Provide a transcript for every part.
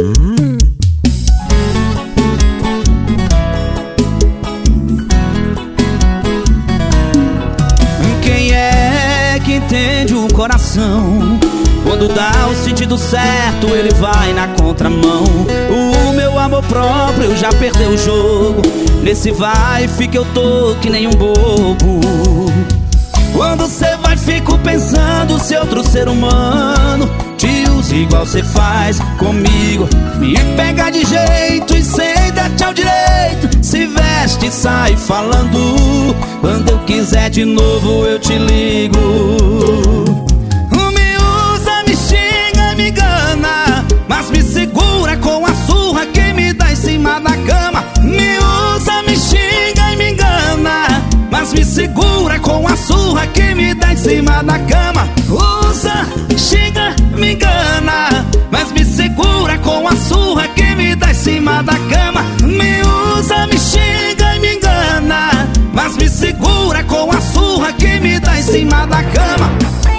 Quem é que entende o coração? Quando dá o sentido certo, ele vai na contramão. O meu amor próprio já perdeu o jogo. Nesse vai e fica eu tô que nem um bobo. Quando cê vai, fico pensando se outro ser humano te usa igual cê faz comigo. Me pega de jeito e sem dar tchau direito. Se veste e sai falando. Quando eu quiser de novo eu te ligo. Me usa, me xinga, me engana, mas me segura com a surra que me dá em cima da cama. Me usa, me xinga e me engana, mas me segura com a surra que me dá em cima da cama. Usa, xinga, me engana, mas me segura com a surra que me dá em cima da cama. Me usa, me xinga e me engana, mas me segura com a surra que me dá em cima da cama.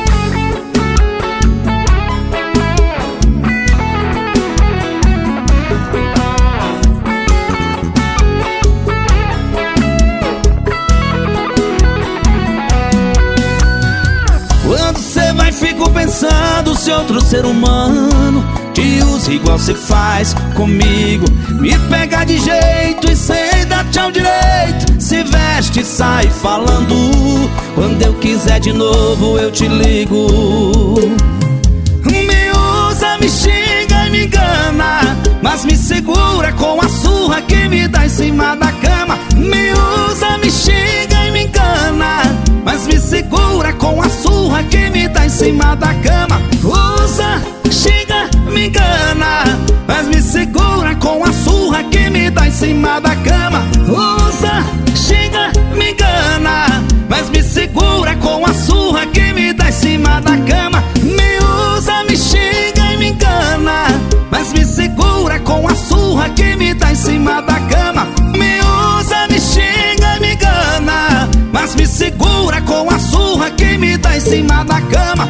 Quando cê vai, fico pensando se outro ser humano te usa igual cê faz comigo. Me pega de jeito e sem dar tchau direito. Se veste e sai falando. Quando eu quiser de novo eu te ligo. Me usa, me xinga e me engana, mas me segura com a surra que me dá em cima da cama. Me usa, me xinga e me engana, mas me segura com a surra que me dá em cima da cama. Usa, xinga, me engana, mas me segura com a surra que me dá em cima da cama. Usa, xinga, me engana, mas me segura com a surra que me dá em cima da cama. Me usa, me xinga e me engana, mas me segura com a surra que me dá em cima da cama. Me usa, me xinga e me engana, mas me segura com a surra que me dá em cima da cama.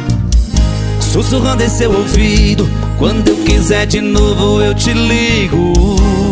Sussurrando em seu ouvido, quando eu quiser de novo eu te ligo.